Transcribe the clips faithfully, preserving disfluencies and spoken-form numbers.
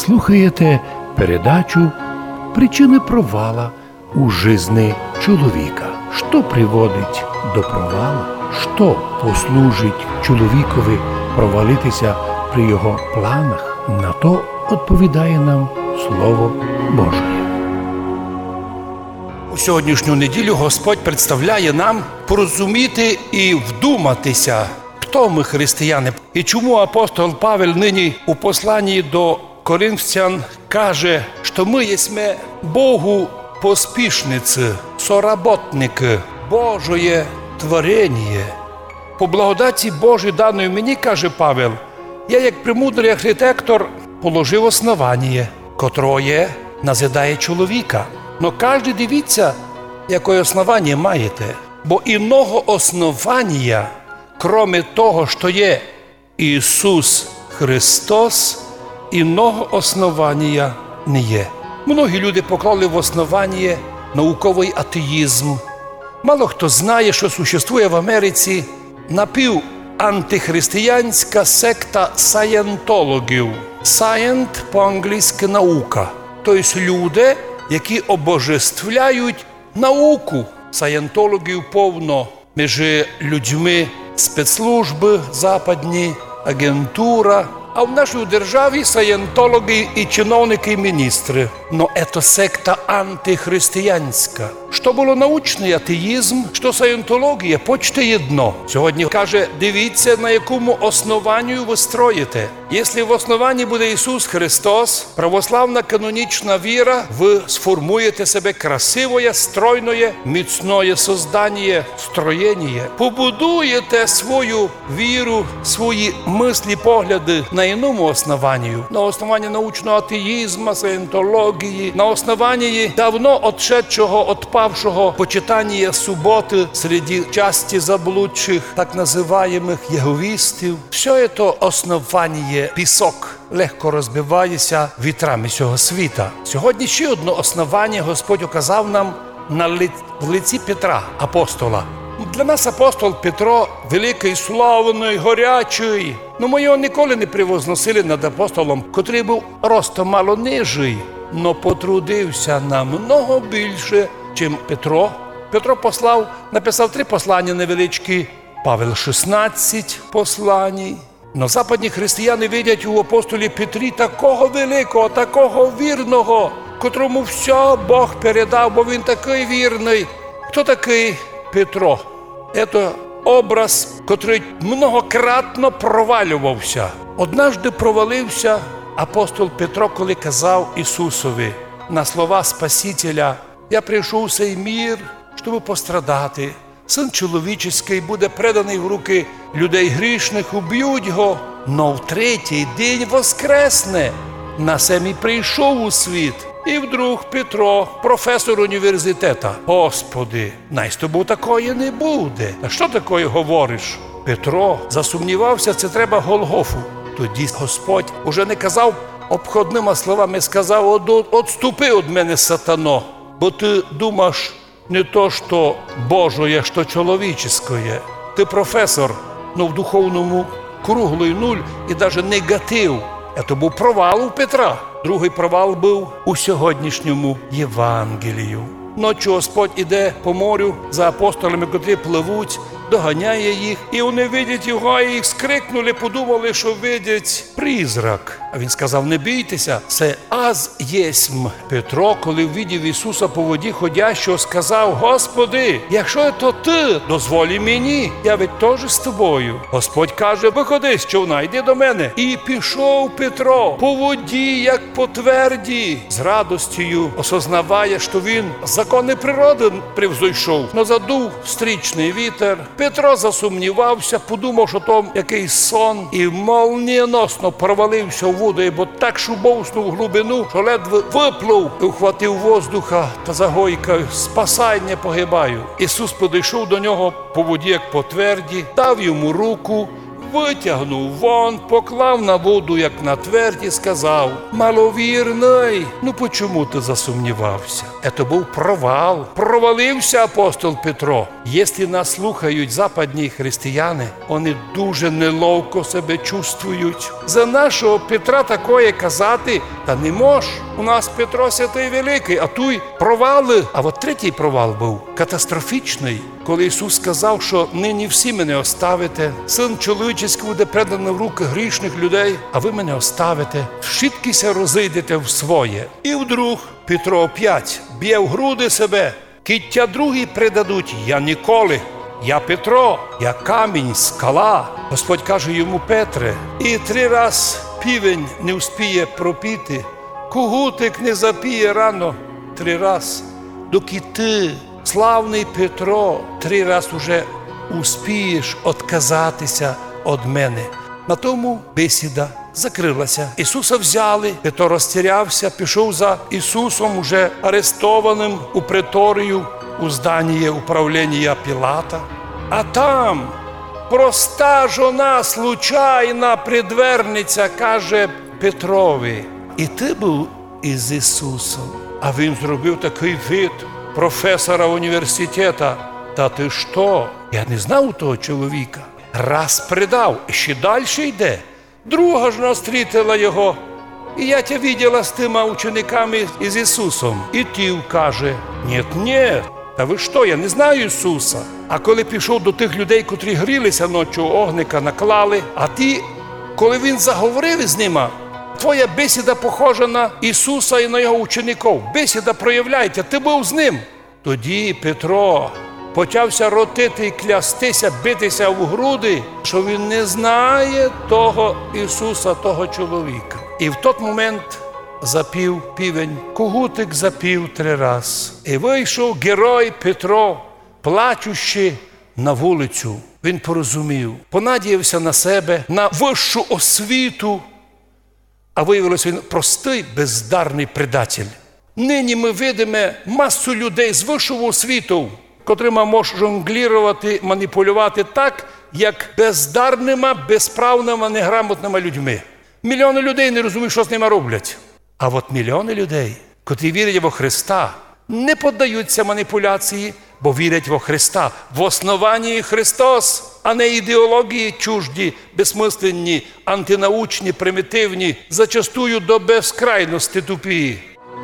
слухаєте передачу «Причины провала у жизни чоловіка». Що приводить до провалу? Що послужить чоловікові провалитися при його планах? На то відповідає нам Слово Боже. У сьогоднішню неділю Господь представляє нам порозуміти і вдуматися, хто ми християни. І чому апостол Павел нині у посланні до Коринфян каже, що ми єсме Богу поспішниці, соработники, Божоє творення. По благодаті Божій даної мені, каже Павел, я як премудрий архітектор положив основання, котроє назидає чоловіка. Но кожен дивіться, яке основання маєте. Бо іного основання, кроме того, що є Ісус Христос, іного основання не є. Многі люди поклали в основання науковий атеїзм. Мало хто знає, що существує в Америці напівантихристиянська секта саєнтологів. Саєнт по-англійськи наука. Тобто люди, які обожествляють науку. Саєнтологів повно між людьми спецслужби западні, агентура. А в нашій державі саєнтологи і чиновники, і міністри. Но це секта антихристиянська. Що було научний атеїзм, що саєнтологія, почти одно. Сьогодні каже, дивіться, на якому основанню ви строїте. Якщо в основанні буде Ісус Христос, православна канонічна віра, ви сформуєте себе красивое, стройное, міцное создання, строєння. Побудуєте свою віру, свої мислі, погляди на іному основанні. На основанні научного атеїзму, саєнтології, на основанні давно отшедшого, отпавшого почитання суботи серед часті заблудших, так називаємих єговістів. Все це основання пісок легко розбивається вітрами цього світа. Сьогодні ще одне основання Господь указав нам на ли... в лиці Петра, апостола. Для нас апостол Петро великий, славний, горячий. Но ми його ніколи не превозносили над апостолом, котрий був ростом мало нижий, но потрудився намного більше, чим Петро. Петро послав, написав три послання невеличкі, Павел шістнадцять послань. Но западні християни видять у апостолі Петрі такого великого, такого вірного, котрому все Бог передав, бо він такий вірний. Хто такий Петро? Це образ, котрий многократно провалювався. Однажды провалився апостол Петро, коли казав Ісусові на слова Спасителя: «Я прийшов у цей мір, щоб пострадати. Син чоловічий буде преданий в руки людей грішних, уб'ють його, но в третій день воскресне. На семі прийшов у світ». І вдруг Петро, професор університету: «Господи, най з тобою такої не буде». «А що такое говориш?» Петро засумнівався, це треба Голгофу. Тоді Господь уже не казав обходними словами, сказав: «Отступи від мене, сатано, бо ти думаєш не то, що Божоє, що чоловіческое. Ти професор, но в духовному круглий нуль і навіть негатив». Це був провал у Петра. Другий провал був у сьогоднішньому Євангелію. Ночі Господь іде по морю за апостолами, котрі пливуть, доганяє їх, і вони видять його, і їх скрикнули, подумали, що видять призрак. А він сказав: «Не бійтеся, це аз єсмь». Петро, коли ввидів Ісуса по воді ходящого, сказав: «Господи, якщо це ти, дозволі мені, я ведь теж з тобою». Господь каже: «Виходи з човна, йди до мене». І пішов Петро по воді, як по тверді, з радостю осознаває, що він закони природи превзойшов. Но задув стрічний вітер. Петро засумнівався, подумав, що там якийсь сон, і молнієносно провалився в воду, бо так шубовснув в глибину, що ледве виплив і ухватив воздуха та загойкав: «Спасай, не погибаю». Ісус підійшов до нього по воді, як по тверді, дав йому руку, витягнув вон, поклав на воду, як на тверді, сказав: «Маловірний, ну почому ти засумнівався?» Це був провал. Провалився апостол Петро. Якщо нас слухають западні християни, вони дуже неловко себе чувствують. За нашого Петра такое казати, Та не мож, у нас Петро святий великий, а той провали. А от третій провал був катастрофічний, коли Ісус сказав, що нині всі мене оставите, Син чоловічий буде преданий в руки грішних людей, а ви мене оставите, вшиткіся розійдете в своє. І вдруг Петро опять б'є в груди себе, киття другі предадуть, я ніколи. Я Петро, я камінь, скала. Господь каже йому: Петре, і три раз півень не вспіє пропіти, кугутик не запіє рано три раз, доки ти, славний Петро, три раз уже успієш отказатися від мене. На тому бесіда закрилася. Ісуса взяли, Петро розтірявся, пішов за Ісусом, уже арестованим у преторію, у зданні управління Пілата. А там проста жона, случайна предверниця, каже Петрові: і ти був із Ісусом? А він зробив такий вид професора університету. Та ти що? Я не знав того чоловіка. Раз предав, ще далі йде. Друга ж настрітила його: і я тебе виділа з тими учениками із Ісусом. І ті каже: ні, ні, та ви що, я не знаю Ісуса. А коли пішов до тих людей, котрі грілися ночі, огника наклали, а ті, коли він заговорив із ними: твоя бесіда похожа на Ісуса і на його учеників. Бесіда проявляється, ти був з ним. Тоді Петро почався ротити і клястися, битися в груди, що він не знає того Ісуса, того чоловіка. І в той момент запів півень, кугутик запів три раз. І вийшов герой Петро, плачучи, на вулицю. Він порозумів, понадіявся на себе, на вищу освіту, а виявилося, він простий, бездарний предатель. Нині ми видимо масу людей з вищою освітою, котрими можуть жонглірувати, маніпулювати так, як бездарними, безправними, неграмотними людьми. Мільйони людей не розуміють, що з ними роблять. А от мільйони людей, котрі вірять во Христа, не піддаються маніпуляції, бо вірять во Христа. В основанні Христос, а не ідеології чужді, безсмисленні, антинаучні, примітивні, зачастую до безкрайності тупі.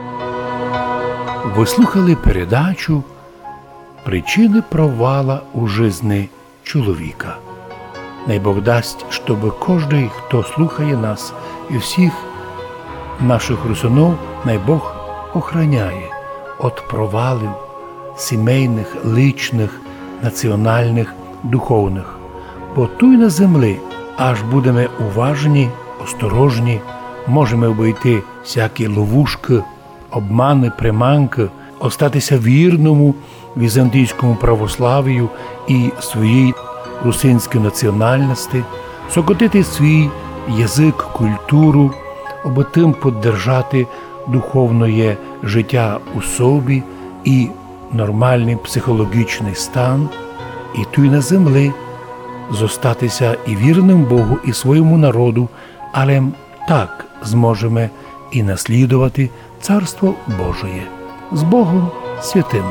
Ви слухали передачу «Причини провала у жизни чоловіка». Най Бог дасть, щоб кожний, хто слухає нас, і всіх наших русунов, най Бог охороняє від провалів сімейних, личних, національних, духовних. Бо тут на землі аж будемо уважні, осторожні, можемо обійти всякі ловушки, обмани, приманки, остатися вірному візантійському православію і своїй русинській національності, сокотити свій язик, культуру, аби тим піддержати духовне життя у собі і нормальний психологічний стан, і тут на землі зостатися і вірним Богу, і своєму народу, але так зможемо і наслідувати Царство Божє. З Богом святим!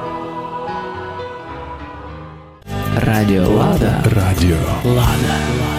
Радіо Лада. Радіо Лада.